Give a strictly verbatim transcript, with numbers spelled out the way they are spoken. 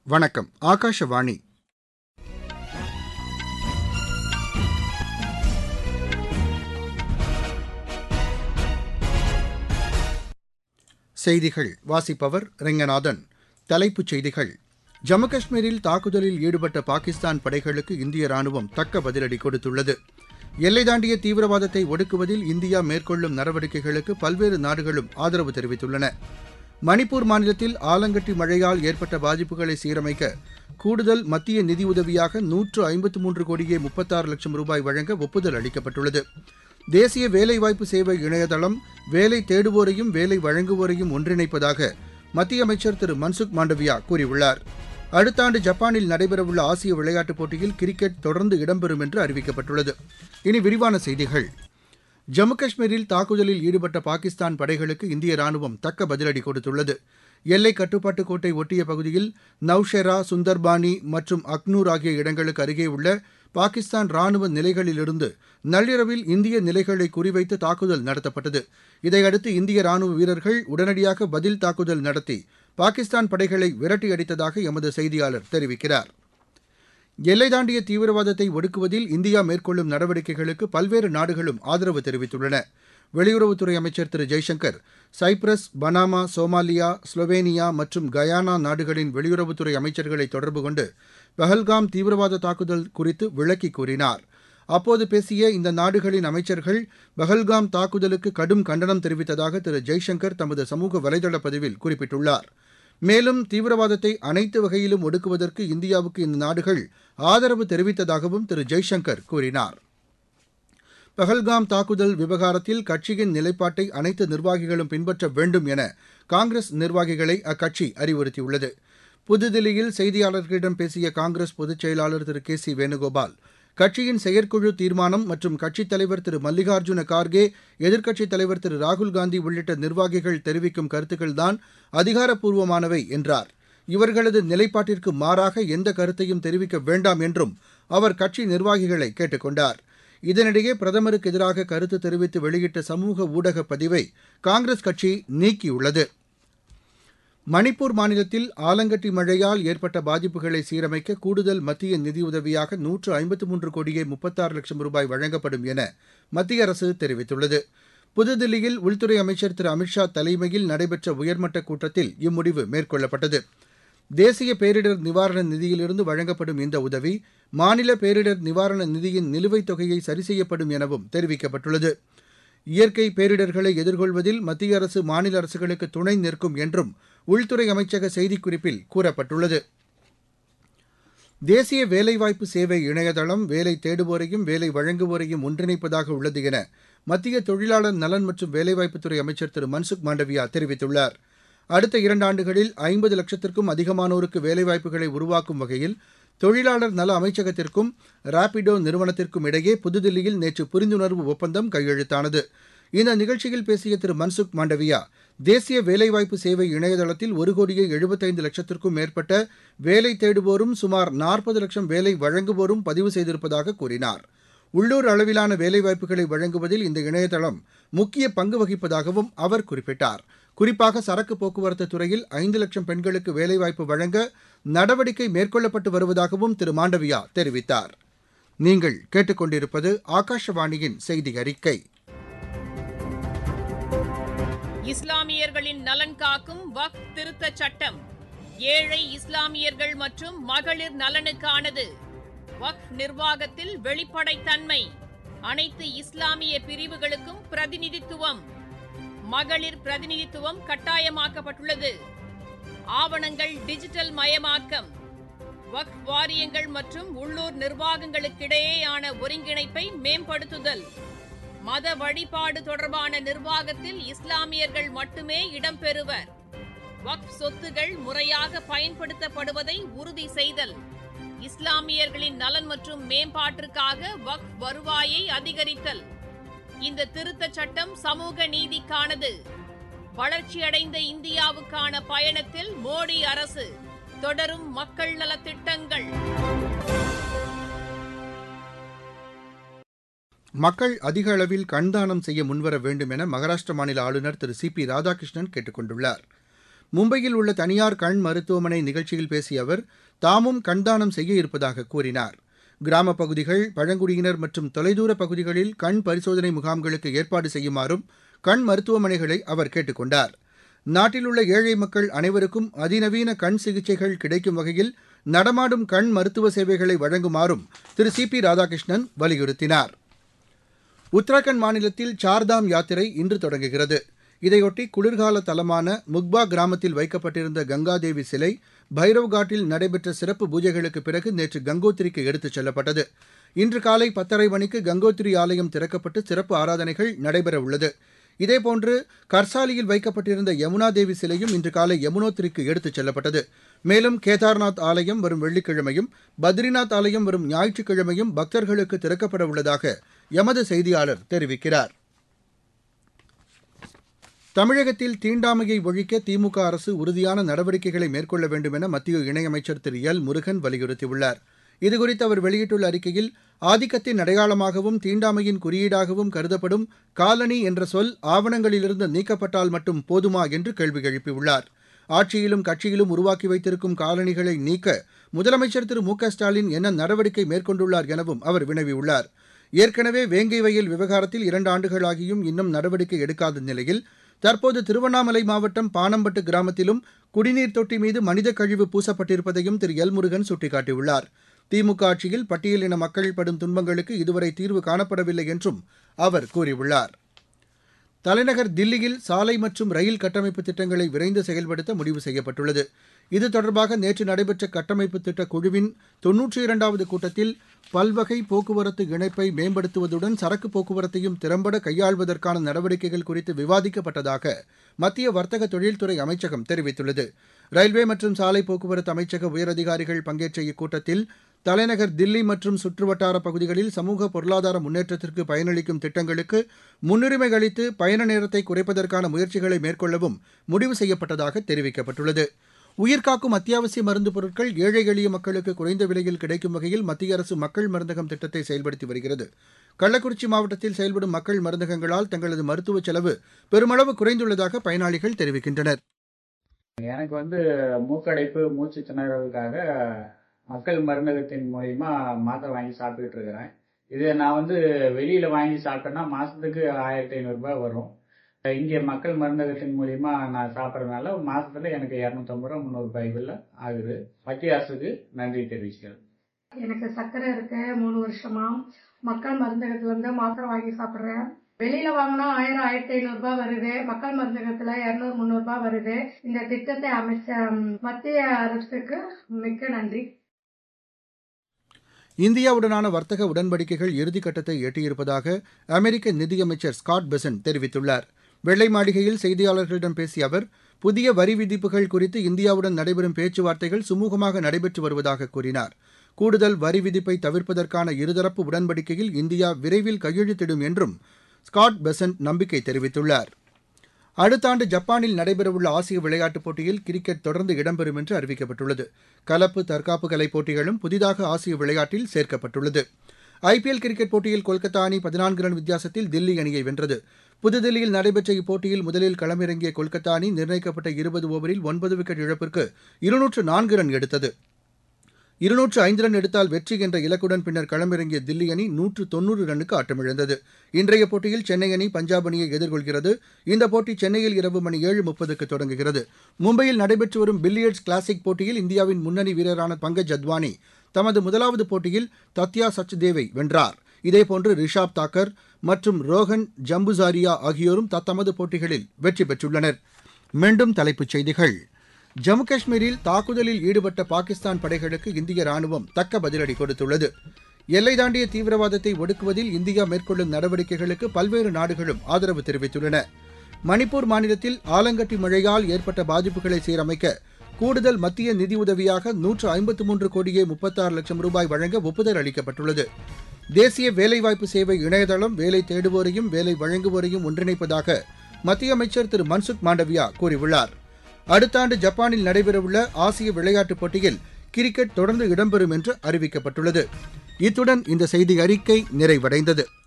வணக்கம். ஆகாஷவாணி. செய்திகள் வாசிப்பவர் ரெங்கநாதன். தலைப்புச் செய்திகள். ஜம்மு காஷ்மீரில் தாக்குதலில் ஈடுபட்ட பாகிஸ்தான் படைகளுக்கு இந்திய ராணுவம் தக்க பதிலடி கொடுத்துள்ளது. எல்லை தாண்டிய தீவிரவாதத்தை ஒடுக்குவதில் இந்தியா மேற்கொள்ளும் நடவடிக்கைகளுக்கு பல்வேறு நாடுகளும் ஆதரவு தெரிவித்துள்ளன. மணிப்பூர் மாநிலத்தில் ஆலங்கட்டி மழையால் ஏற்பட்ட பாதிப்புகளை சீரமைக்க கூடுதல் மத்திய நிதியுதவியாக நூற்று ஐம்பத்து மூன்று கோடியே முப்பத்தாறு லட்சம் ரூபாய் வழங்க ஒப்புதல் அளிக்கப்பட்டுள்ளது. தேசிய வேலைவாய்ப்பு சேவை இணையதளம் வேலை தேடுவோரையும் வேலை வழங்குவோரையும் ஒன்றிணைப்பதாக மத்திய அமைச்சர் திரு மன்சுக் மாண்டவியா கூறியுள்ளார். அடுத்த ஆண்டு ஜப்பானில் நடைபெறவுள்ள ஆசிய விளையாட்டுப் போட்டியில் கிரிக்கெட் தொடர்ந்து இடம்பெறும் என்று அறிவிக்கப்பட்டுள்ளது. இனி விரிவான செய்திகள். ஜம்மு காஷ்மீரில் தாக்குதலில் ஈடுபட்ட பாகிஸ்தான் படைகளுக்கு இந்திய ராணுவம் தக்க பதிலடி கொடுத்துள்ளது. எல்லை கட்டுப்பாட்டு கோட்டை ஒட்டிய பகுதியில் நவ்ஷெரா, சுந்தர்பானி மற்றும் அக்னூர் ஆகிய இடங்களுக்கு அருகே உள்ள பாகிஸ்தான் ராணுவ நிலைகளிலிருந்து நள்ளிரவில் இந்திய நிலைகளை குறிவைத்து தாக்குதல் நடத்தப்பட்டது. இதையடுத்து இந்திய ராணுவ வீரர்கள் உடனடியாக பதில் தாக்குதல் நடத்தி பாகிஸ்தான் படைகளை விரட்டியடித்ததாக எமது செய்தியாளர் தெரிவிக்கிறார். எல்லை தாண்டிய தீவிரவாதத்தை ஒடுக்குவதில் இந்தியா மேற்கொள்ளும் நடவடிக்கைகளுக்கு பல்வேறு நாடுகளும் ஆதரவு தெரிவித்துள்ளன. வெளியுறவுத்துறை அமைச்சர் Thiru Jaishankar Cyprus, Panama, Somalia, Slovenia மற்றும் கயானா நாடுகளின் வெளியுறவுத்துறை அமைச்சர்களை தொடர்பு கொண்டு பஹல்காம் தீவிரவாத தாக்குதல் குறித்து விளக்கி கூறினார். அப்போது பேசிய இந்த நாடுகளின் அமைச்சர்கள் பஹல்காம் தாக்குதலுக்கு கடும் கண்டனம் தெரிவித்ததாக திரு ஜெய்சங்கர் தமது சமூக வலைதள பதிவில் குறிப்பிட்டுள்ளார். மேலும் தீவிரவாதத்தை அனைத்து வகையிலும் ஒடுக்குவதற்கு இந்தியாவுக்கு இந்த நாடுகள் ஆதரவு தெரிவித்ததாகவும் திரு ஜெய்சங்கர் கூறினார். பஹல்காம் தாக்குதல் விவகாரத்தில் கட்சியின் நிலைப்பாட்டை அனைத்து நிர்வாகிகளும் பின்பற்ற வேண்டும் என காங்கிரஸ் நிர்வாகிகளை அக்கட்சி அறிவுறுத்தியுள்ளது. புதுதில்லியில் செய்தியாளர்களிடம் பேசிய காங்கிரஸ் பொதுச் செயலாளர் திரு கே சி வேணுகோபால், கட்சியின் செயற்குழு தீர்மானம் மற்றும் கட்சித் தலைவர் திரு மல்லிகார்ஜுன கார்கே, எதிர்க்கட்சித் தலைவர் திரு ராகுல்காந்தி உள்ளிட்ட நிர்வாகிகள் தெரிவிக்கும் கருத்துக்கள்தான் அதிகாரப்பூர்வமானவை என்றார். இவர்களது நிலைப்பாட்டிற்கு மாறாக எந்த கருத்தையும் தெரிவிக்க வேண்டாம் என்றும் அவர் கட்சி நிர்வாகிகளை கேட்டுக் கொண்டார். இதனிடையே பிரதமருக்கு எதிராக கருத்து தெரிவித்து வெளியிட்ட சமூக ஊடக பதிவை காங்கிரஸ் கட்சி நீக்கியுள்ளது. மணிப்பூர் மாநிலத்தில் ஆலங்கட்டி மழையால் ஏற்பட்ட பாதிப்புகளை சீரமைக்க கூடுதல் மத்திய நிதியுதவியாக நூற்று ஐம்பத்து மூன்று கோடியே முப்பத்தாறு லட்சம் ரூபாய் வழங்கப்படும் என மத்திய அரசு தெரிவித்துள்ளது. புதுதில்லியில் உள்துறை அமைச்சர் திரு அமித்ஷா தலைமையில் நடைபெற்ற உயர்மட்ட கூட்டத்தில் இம்முடிவு மேற்கொள்ளப்பட்டது. தேசிய பேரிடர் நிவாரண நிதியிலிருந்து வழங்கப்படும் இந்த உதவி மாநில பேரிடர் நிவாரண நிதியின் நிலுவைத் தொகையை சரி செய்யப்படும் எனவும் தெரிவிக்கப்பட்டுள்ளது. இயற்கை பேரிடர்களை எதிர்கொள்வதில் மத்திய அரசு மாநில அரசுகளுக்கு துணை நிற்கும் என்றும் உள்துறை அமைச்சக செய்திக்குறிப்பில் கூறப்பட்டுள்ளது. தேசிய வேலைவாய்ப்பு சேவை இணையதளம் வேலை தேடுவோரையும் வேலை வழங்குவோரையும் ஒன்றிணைப்பதாக உள்ளது என மத்திய தொழிலாளர் நலன் மற்றும் வேலைவாய்ப்புத்துறை அமைச்சர் திரு மன்சுக் மாண்டவியா தெரிவித்துள்ளார். அடுத்த இரண்டாண்டுகளில் ஐம்பது லட்சத்திற்கும் அதிகமானோருக்கு வேலைவாய்ப்புகளை உருவாக்கும் வகையில் தொழிலாளர் நல அமைச்சகத்திற்கும் ராபிடோ நிறுவனத்திற்கும் இடையே புதுதில்லியில் நேற்று புரிந்துணர்வு ஒப்பந்தம் கையெழுத்தானது. இந்த நிகழ்ச்சியில் பேசிய திரு மன்சுக் மாண்டவியா, தேசிய வேலைவாய்ப்பு சேவை இணையதளத்தில் ஒரு கோடியே எழுபத்தைந்து லட்சத்திற்கும் மேற்பட்ட வேலை தேடுவோரும் சுமார் நாற்பது லட்சம் வேலை வழங்குவோரும் பதிவு செய்திருப்பதாக கூறினார். உள்ளூர் அளவிலான வேலைவாய்ப்புகளை வழங்குவதில் இந்த இணையதளம் முக்கிய பங்கு வகிப்பதாகவும் அவர் குறிப்பிட்டார். குறிப்பாக சரக்கு போக்குவரத்து துறையில் ஐந்து லட்சம் பெண்களுக்கு வேலைவாய்ப்பு வழங்க நடவடிக்கை மேற்கொள்ளப்பட்டு வருவதாகவும் திரு மாண்டவியா தெரிவித்தார். நீங்கள் கேட்டுக்கொண்டிருப்பது ஆகாஷவாணியின் செய்தி அறிக்கை. இஸ்லாமியர்களின் நலன் காக்கும் வக்ஃப் திருத்தச் சட்டம் ஏழை இஸ்லாமியர்கள் மற்றும் மகளிர் நலனுக்கானது. வக்ஃப் நிர்வாகத்தில் வெளிப்படைத்தன்மை, அனைத்து இஸ்லாமிய பிரிவுகளுக்கும் பிரதிநிதித்துவம், மகளிர் பிரதிநிதித்துவம் கட்டாயமாக்கப்பட்டுள்ளது. ஆவணங்கள் டிஜிட்டல் மயமாக்கம், வக்ஃப் வாரியங்கள் மற்றும் உள்ளூர் நிர்வாகங்களுக்கிடையேயான ஒருங்கிணைப்பை மேம்படுத்துதல், மத வழிபாடு தொடர்பான நிர்வாகத்தில் இஸ்லாமியர்கள் மட்டுமே இடம்பெறுவர், வக்ஃப் சொத்துகள் முறையாக பயன்படுத்தப்படுவதை உறுதி செய்தல், இஸ்லாமியர்களின் நலன் மற்றும் மேம்பாட்டிற்காக வக்ஃப் வருவாயை அதிகரித்தல். இந்த திருத்தச் சட்டம் சமூக நீதிக்கானது. வளர்ச்சியடைந்த இந்தியாவுக்கான பயணத்தில் மோடி அரசு தொடரும் மக்கள் நலத் திட்டங்கள். மக்கள் அதிக அளவில் கண்தானம் செய்ய முன்வர வேண்டும் என மகாராஷ்டிர மாநில ஆளுநர் திரு சி பி ராதாகிருஷ்ணன் கேட்டுக் கொண்டுள்ளார். மும்பையில் உள்ள தனியார் கண் மருத்துவமனை நிகழ்ச்சியில் பேசிய அவர் தாமும் கண்தானம் செய்ய இருப்பதாக கூறினார். கிராமப் பகுதிகள், பழங்குடியினர் மற்றும் தொலைதூர பகுதிகளில் கண் பரிசோதனை முகாம்களுக்கு ஏற்பாடு செய்யுமாறும் கண் மருத்துவமனைகளை அவர் கேட்டுக் கொண்டார். நாட்டில் உள்ள ஏழை மக்கள் அனைவருக்கும் அதிநவீன கண் சிகிச்சைகள் கிடைக்கும் வகையில் நடமாடும் கண் மருத்துவ சேவைகளை வழங்குமாறும் திரு சி பி ராதாகிருஷ்ணன் வலியுறுத்தினார். உத்தராகண்ட் மாநிலத்தில் சார்தாம் யாத்திரை இன்று தொடங்குகிறது. இதையொட்டி குளிர்கால தலமான முக்பா கிராமத்தில் வைக்கப்பட்டிருந்த கங்காதேவி சிலை பைரவ்காட்டில் நடைபெற்ற சிறப்பு பூஜைகளுக்கு பிறகு நேற்று கங்கோத்திரிக்கு எடுத்துச் செல்லப்பட்டது. இன்று காலை பத்தரை மணிக்கு கங்கோத்திரி ஆலயம் திறக்கப்பட்டு சிறப்பு ஆராதனைகள் நடைபெறவுள்ளது. இதேபோன்று கர்சாலியில் வைக்கப்பட்டிருந்த யமுனா தேவி சிலையும் இன்று காலை யமுனோத்திரிக்கு எடுத்துச் செல்லப்பட்டது. மேலும் கேதார்நாத் ஆலயம் வரும் வெள்ளிக்கிழமையும், பத்ரிநாத் ஆலயம் வரும் ஞாயிற்றுக்கிழமையும் பக்தர்களுக்கு திறக்கப்பட உள்ளதாக எமது செய்தியாளர் தெரிவிக்கிறார். தமிழகத்தில் தீண்டாமையை ஒழிக்க திமுக அரசு உறுதியான நடவடிக்கைகளை மேற்கொள்ள வேண்டும் என மத்திய இணையமைச்சர் திரு எல் முருகன் வலியுறுத்தியுள்ளார். இதுகுறித்து அவர் வெளியிட்டுள்ள அறிக்கையில், ஆதிக்கத்தின் அடையாளமாகவும் தீண்டாமையின் குறியீடாகவும் கருதப்படும் காலனி என்ற சொல் ஆவணங்களிலிருந்து நீக்கப்பட்டால் மட்டும் போதுமா என்று கேள்வி எழுப்பியுள்ளார். ஆட்சியிலும் கட்சியிலும் உருவாக்கி வைத்திருக்கும் காலனிகளை நீக்க முதலமைச்சர் திரு மு க ஸ்டாலின் என்ன நடவடிக்கை மேற்கொண்டுள்ளார் எனவும் அவர் வினவியுள்ளார். ஏற்கனவே வேங்கை வயல் விவகாரத்தில் இரண்டு ஆண்டுகளாகியும் இன்னும் நடவடிக்கை எடுக்காத நிலையில் தற்போது திருவண்ணாமலை மாவட்டம் பானம்பட்டு கிராமத்திலும் குடிநீர் தொட்டி மீது மனித கழிவு பூசப்பட்டிருப்பதையும் திரு எல் முருகன் சுட்டிக்காட்டியுள்ளார். திமுக ஆட்சியில் பட்டியலின மக்கள் படும் துன்பங்களுக்கு இதுவரை தீர்வு காணப்படவில்லை என்றும் அவர் கூறியுள்ளார். தலைநகர் தில்லியில் சாலை மற்றும் ரயில் கட்டமைப்பு திட்டங்களை விரைந்து செயல்படுத்த முடிவு செய்யப்பட்டுள்ளது. இது தொடர்பாக நேற்று நடைபெற்ற கட்டமைப்பு திட்ட குழுவின் தொன்னூற்றி இரண்டாவது கூட்டத்தில் பல்வகை போக்குவரத்து இணைப்பை மேம்படுத்துவதுடன் சரக்கு போக்குவரத்தையும் திறம்பட கையாள்வதற்கான நடவடிக்கைகள் குறித்து விவாதிக்கப்பட்டதாக மத்திய வர்த்தக தொழில்துறை அமைச்சகம் தெரிவித்துள்ளது. ரயில்வே மற்றும் சாலை போக்குவரத்து அமைச்சக உயரதிகாரிகள் பங்கேற்ற இக்கூட்டத்தில் தலைநகர் தில்லி மற்றும் சுற்றுவட்டார பகுதிகளில் சமூக பொருளாதார முன்னேற்றத்திற்கு பயனளிக்கும் திட்டங்களுக்கு முன்னுரிமை அளித்து பயண நேரத்தை குறைப்பதற்கான முயற்சிகளை மேற்கொள்ளவும் முடிவு செய்யப்பட்டதாக தெரிவிக்கப்பட்டுள்ளது. உயிர்காக்கும் அத்தியாவசிய மருந்து பொருட்கள் ஏழை எளிய மக்களுக்கு குறைந்த விலையில் கிடைக்கும் வகையில் மத்திய அரசு மக்கள் மருந்தகம் திட்டத்தை செயல்படுத்தி வருகிறது. கள்ளக்குறிச்சி மாவட்டத்தில் செயல்படும் மக்கள் மருந்தகங்களால் தங்களது மருத்துவ செலவு பெருமளவு குறைந்துள்ளதாக பயனாளிகள் தெரிவிக்கின்றனர். எனக்கு வந்து மூக்கடைப்பு, மூச்சு திணறலுக்காக மக்கள் மருந்தகத்தின் மூலியமா மாத்திரை வாங்கி சாப்பிட்டுக்கிட்டு இருக்கிறேன். இது நான் வந்து வெளியில வாங்கி சாப்பிட்டேன்னா மாசத்துக்கு ஆயிரத்தி ஐநூறு ரூபாய் வரும். இங்கே மக்கள் மருந்தகத்தின் மூலியமா நான் சாப்பிட்றதுனால மாசத்துல எனக்கு இருநூத்தி ஐம்பது ரூபாய் முந்நூறு ரூபாய்க்குள்ள ஆகுது. மத்திய அரசுக்கு நன்றி தெரிவிக்கிறேன். எனக்கு சர்க்கரை இருக்கு. மூணு வருஷமா மக்கள் மருந்தகத்துல இருந்து மாத்திரை வாங்கி சாப்பிடுறேன். வெளியில வாங்கினா ஆயிரம் ஆயிரத்தி ஐநூறு ரூபாய் வருது. மக்கள் மருந்தகத்துல இருநூறு முந்நூறு ரூபாய் வருது. இந்த திட்டத்தை அமைச்ச மத்திய அரசுக்கு மிக்க நன்றி. இந்தியாவுடனான வர்த்தக உடன்படிக்கைகள் இறுதிக்கட்டத்தை எட்டியிருப்பதாக அமெரிக்க நிதியமைச்சர் ஸ்காட் பெசன்ட் தெரிவித்துள்ளார். வெள்ளை மாளிகையில் செய்தியாளர்களிடம் பேசிய அவர், புதிய வரி விதிப்புகள் குறித்து இந்தியாவுடன் நடைபெறும் பேச்சுவார்த்தைகள் சுமூகமாக நடைபெற்று வருவதாக கூறினார். கூடுதல் வரி விதிப்பை தவிர்ப்பதற்கான இருதரப்பு உடன்படிக்கையில் இந்தியா விரைவில் கையெழுத்திடும் என்றும் ஸ்காட் பெசன்ட் நம்பிக்கை தெரிவித்துள்ளார். அடுத்த ஆண்டு ஜப்பானில் நடைபெறவுள்ள ஆசிய விளையாட்டுப் போட்டியில் கிரிக்கெட் தொடர்ந்து இடம்பெறும் என்று அறிவிக்கப்பட்டுள்ளது. கலப்பு தற்காப்பு கலை போட்டிகளும் புதிதாக ஆசிய விளையாட்டில் சேர்க்கப்பட்டுள்ளது. ஐபிஎல் கிரிக்கெட் போட்டியில் கொல்கத்தா அணி பதினான்கு ரன் வித்தியாசத்தில் தில்லி அணியை வென்றது. புதுதில்லியில் நடைபெற்ற இப்போட்டியில் முதலில் களமிறங்கிய கொல்கத்தா அணி நிர்ணயிக்கப்பட்ட இருபது ஓவரில் ஒன்பது விக்கெட் இழப்பிற்கு இருநூற்று நான்கு ரன் எடுத்தது. இருநூற்று ஐந்து ரன் எடுத்தால் வெற்றி என்ற இலக்குடன் பின்னர் களமிறங்கிய தில்லி அணி நூற்று தொன்னூறு ரன்னுக்கு ஆட்டமிழந்தது. இன்றைய போட்டியில் சென்னை அணி பஞ்சாப் அணியை எதிர்கொள்கிறது. இந்த போட்டி சென்னையில் இரவு மணி ஏழு முப்பதுக்கு தொடங்குகிறது. மும்பையில் நடைபெற்று வரும் பில்லியர்ட்ஸ் கிளாசிக் போட்டியில் இந்தியாவின் முன்னணி வீரரான பங்கஜ் அத்வானி தமது முதலாவது போட்டியில் தத்யா சச்தேவை வென்றார். இதேபோன்று ரிஷாப் தாக்கர் மற்றும் ரோஹன் ஜம்புசாரியா ஆகியோரும் தத்தமது போட்டிகளில் வெற்றி பெற்றுள்ளனர். மீண்டும் தலைப்புச் செய்திகள். ஜம்மு காஷ்மீரில் தாக்குதலில் ஈடுபட்ட பாகிஸ்தான் படைகளுக்கு இந்திய ராணுவம் தக்க பதிலடி கொடுத்துள்ளது. எல்லை தாண்டிய தீவிரவாதத்தை ஒடுக்குவதில் இந்தியா மேற்கொள்ளும் நடவடிக்கைகளுக்கு பல்வேறு நாடுகளும் ஆதரவு தெரிவித்துள்ளன. மணிப்பூர் மாநிலத்தில் ஆலங்கட்டி மழையால் ஏற்பட்ட பாதிப்புகளை சீரமைக்க கூடுதல் மத்திய நிதியுதவியாக நூற்று ஐம்பத்து மூன்று கோடியே முப்பத்தாறு லட்சம் ரூபாய் வழங்க ஒப்புதல் அளிக்கப்பட்டுள்ளது. தேசிய வேலைவாய்ப்பு சேவை இணையதளம் வேலை தேடுவோரையும் வேலை வழங்குவோரையும் ஒன்றிணைப்பதாக மத்திய அமைச்சர் திரு மன்சுக் மாண்டவியா கூறியுள்ளார். அடுத்த ஆண்டு ஜப்பானில் நடைபெறவுள்ள ஆசிய விளையாட்டுப் போட்டியில் கிரிக்கெட் தொடர்ந்து இடம்பெறும் என்று அறிவிக்கப்பட்டுள்ளது. இத்துடன் இந்த செய்தி அறிக்கை நிறைவடைந்தது.